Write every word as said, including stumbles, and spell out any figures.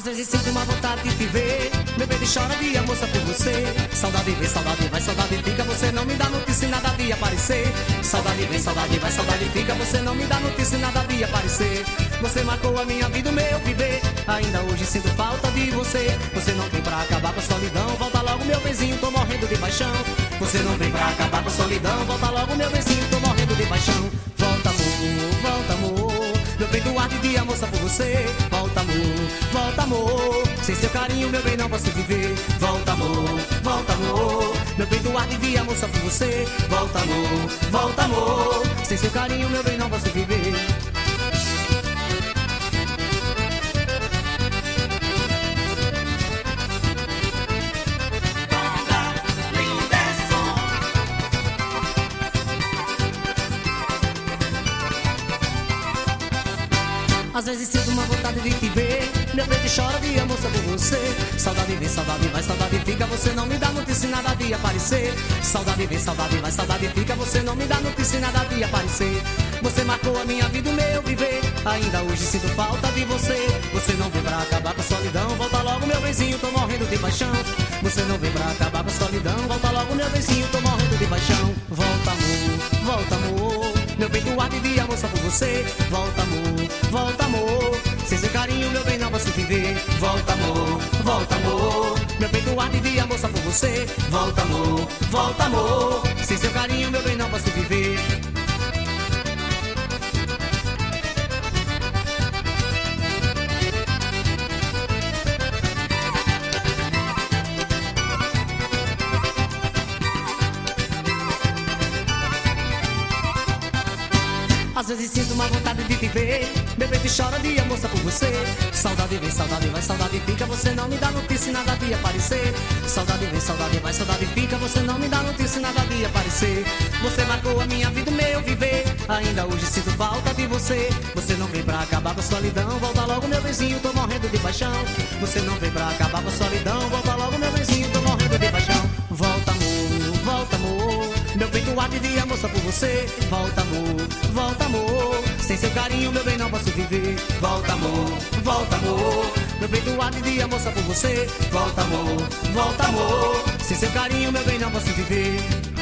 Às vezes sinto uma vontade de te ver. Meu peito chora de amor só por você. Saudade vem, saudade vai, saudade fica. Você não me dá notícia e nada de aparecer. Saudade vem, saudade vai, saudade fica. Você não me dá notícia e nada de aparecer. Você marcou a minha vida, o meu viver. Ainda hoje sinto falta de você. Você não vem pra acabar com a solidão. Volta logo meu benzinho, tô morrendo de paixão. Você não vem pra acabar com a solidão. Volta logo meu benzinho, tô morrendo de paixão. Volta amor, volta amor. Meu peito arde de amor só por você. Volta amor, volta amor. Sem seu carinho meu bem não posso viver. Volta amor, volta amor. Meu peito arde de amor só por você. Volta amor, volta amor. Sem seu carinho meu bem não posso viver. Às vezes sinto uma vontade de te ver. Meu peito chora de amor só por você. Saudade vem, saudade vai, saudade fica. Você não me dá notícia e nada de aparecer. Saudade vem, saudade vai, saudade fica. Você não me dá notícia e nada de aparecer. Você marcou a minha vida, o meu viver. Ainda hoje sinto falta de você. Você não vem pra acabar com a solidão. Volta logo meu benzinho, tô morrendo de paixão. Você não vem pra acabar com a solidão. Volta logo meu benzinho, tô morrendo de paixão. Volta amor, volta amor. Meu peito arde de amor só por você. Volta amor, volta amor. Sem seu carinho meu bem não posso viver. Volta amor, volta amor. Meu peito arde de amor só por você. Volta amor, volta amor. Sem seu carinho meu bem não posso viver. Às vezes sinto uma vontade de te ver. Meu peito chora de amor só por você. Saudade vem, saudade vai, saudade fica. Você não me dá notícia e nada de aparecer. Saudade vem, saudade vai, saudade fica. Você não me dá notícia e nada de aparecer. Você marcou a minha vida, o meu viver. Ainda hoje sinto falta de você. Você não vem pra acabar com a solidão. Volta logo meu benzinho, tô morrendo de paixão. Você não vem pra acabar com a solidão. Volta logo meu benzinho, tô morrendo de paixão. Volta amor, volta amor. Meu peito arde de amor só por você. Volta amor, volta amor. Sem seu carinho meu bem não posso viver. Volta amor, volta amor. Meu peito arde de amor só por você. Volta amor, volta amor. Sem seu carinho meu bem não posso viver.